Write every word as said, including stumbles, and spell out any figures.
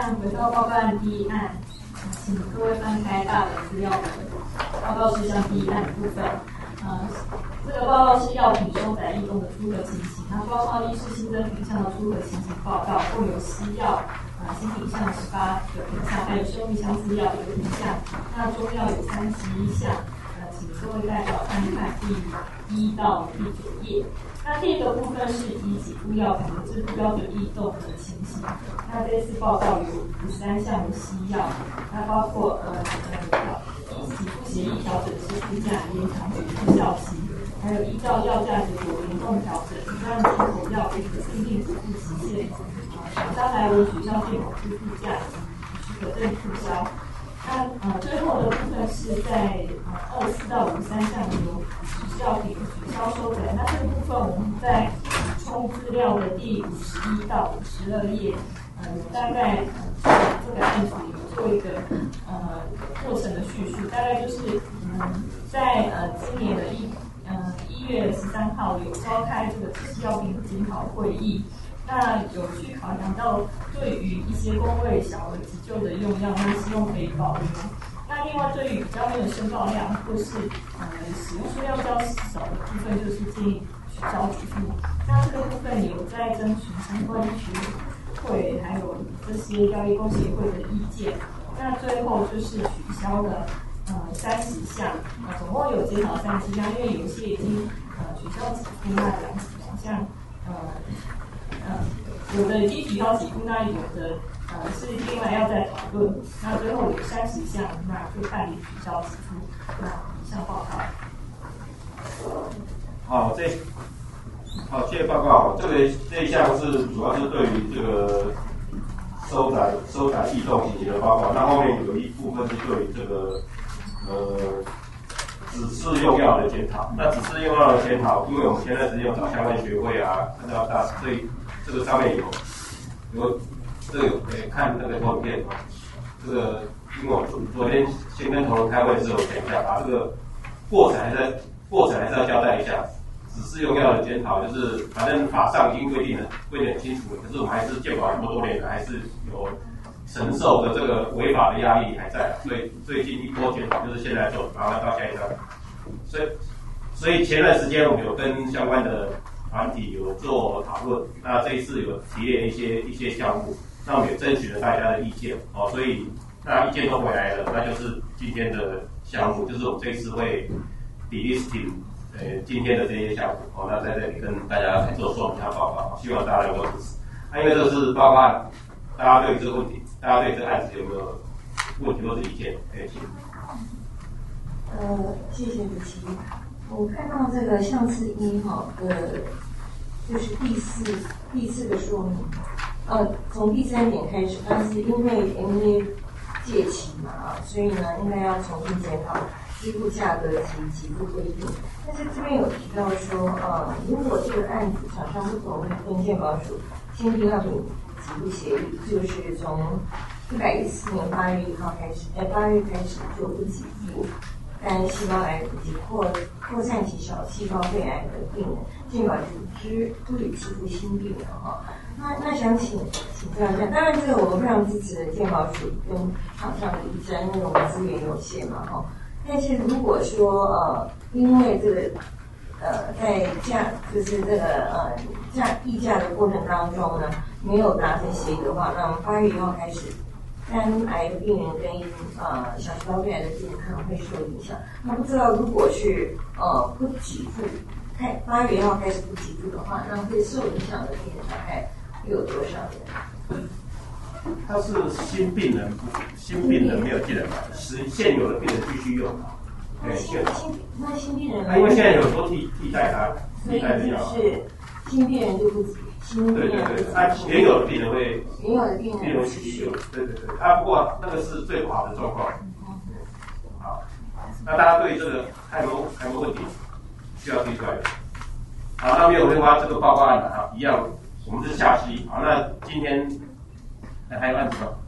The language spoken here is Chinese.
那回到报告案第一案，请各位翻开大的资料的报告事项第一案的部分。呃，这个报告是药品收载异动的出核情形，那包括医师新增品项的出核情形报告，共有西药啊、呃、新品项十八个品项，还有生物相似药一个品项。那中药有三十一项，呃，请各位代表看看第一到第九页。那第一个部分是以给付药品的制度标准异动的情形。那这次报告有十三项的西药，那包括呃呃给付协议调整支付价、延长给付效期，还有依照药价结果联动调整，让进口药有可定定支付期限，啊，厂商来我取消进口支付价及许可证促销。那呃最后的部分是在呃二十四到五十三项有时效品取消收载。那这个部分我们在充资料的第五十一到五十二页，呃大概呃这个案子有做一个呃过程的叙述，大概就是嗯在呃今年的一呃一月十三号有召开这个指示药品的检讨会议。那有去考量到对于一些公卫小而急救的用药，那希望可以保留。那另外对于比较没有申报量或是呃使用数量较少的部分，就是建议取消给付。那这个部分有在征询相关学会还有这些药业工协会的意见。那最后就是取消了呃三十项，呃总共有检讨三十项，因为有些已经呃取消给付，那两两项呃。呃，有的已经取消给付，那有的呃是另外要再讨论。那最后有三十项，那就办理取消给付。那以上报告。 好，这好，谢谢报告。这个这一项是主要是对于这个收载收载异动情形的报告。那后面有一部分是对于这个呃指示用药的检讨。那指示用药的检讨，因为我们前段时间有找相关学会啊，看到大，所以这个上面有有这个有可以看那个投影片啊。这个因为我昨天先跟同仁开会的时候讲一下，把这个过程还是过程还是要交代一下。指示用药的检讨，就是反正法上已经规定了，规定很清楚了，可是我们还是健保这么多年了，还是有承受的这个违法的压力还在，所以最近一波检讨就是现在做，然后到下一章。所以，所以前段时间我们有跟相关的团体有做讨论，那这一次有提炼一些一些项目，那我们也争取了大家的意见哦，所以那意见都回来了，那就是今天的项目，就是我们这一次会 delisting 呃今天的这些项目哦，那在这里跟大家来做说明和报告，希望大家能够支持。那、啊、因为这个是报告案，大家对这个问题，大家对这个案子有没有问题或者意见可以请？ 呃，谢谢主席。我看到这个项次一哈的，就是第四第四个说明，呃，从第三点开始，但是因为 M A 届期嘛啊，所以呢应该要重新检讨支付价格及给付规定。但是这边有提到说，呃，如果这个案子厂商不同意跟健保署签订药品给付协议，就是从一百一十四年八月一号开始，呃八月开始就不给付单细胞癌以及扩扩散期小细胞肺癌的病人，健保组织不予支付新病人哈。那那想请请教一下，当然这个我们非常支持健保署跟厂商的一战，因为我们资源有限嘛哈。但是如果说呃，因为这个呃在价就是这个呃价议价的过程当中呢，没有达成协议的话，那我们八月一号开始。肝癌的病人跟呃小细胞肺癌的病人可能会受影响。那不知道如果是呃不给付，开八月一号开始不给付的话，那会受影响的病人大概会有多少人？ 他是新病人，新病人没有进来，是现有的病人继续用。 那新新那新病人， 因为现在有很多替替代他，替代的药。 是新病人就不给。 对对对，他原有的病人会， 原有的病人病人继续用，对对对。啊，不过那个是最不好的状况。好，那大家对这个还有没有还有没有问题需要提出来的？好，那没有的话，这个报告案啊，一样，我们是下期。好，那今天还有案子吗？